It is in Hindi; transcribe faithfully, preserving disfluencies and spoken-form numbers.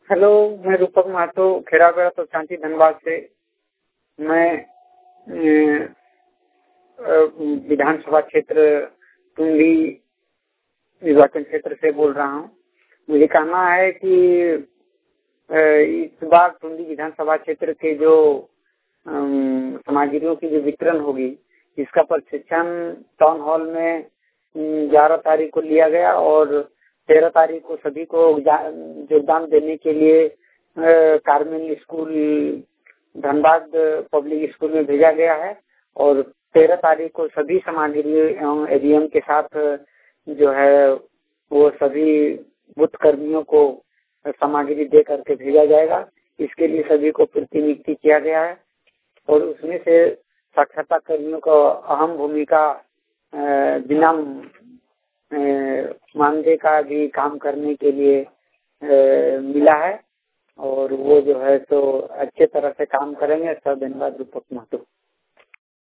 हेलो, मैं रूपक महतो खेरागढ़ तो शांति धनबाद से। मैं विधानसभा क्षेत्र टुंडी निर्वाचन क्षेत्र से बोल रहा हूँ। मुझे कहना है कि इस बार टुंडी विधानसभा क्षेत्र के जो सामग्रियों की जो वितरण होगी, इसका प्रशिक्षण टाउन हॉल में ग्यारह तारीख को लिया गया और तेरह तारीख को सभी को योगदान देने के लिए Carmel school Dhanbad public school में भेजा गया है और तेरह तारीख को सभी सामग्री एवं एडीएम के साथ जो है वो सभी बूथ कर्मियों को सामग्री दे करके भेजा जाएगा। इसके लिए सभी को प्रतिनियुक्ति किया गया है और उसमें से साक्षरता कर्मियों को अहम भूमिका बिना मानदेय का भी काम करने के लिए ए, मिला है और वो जो है तो अच्छे तरह से काम करेंगे। सब धन्यवाद। रूपक महतो।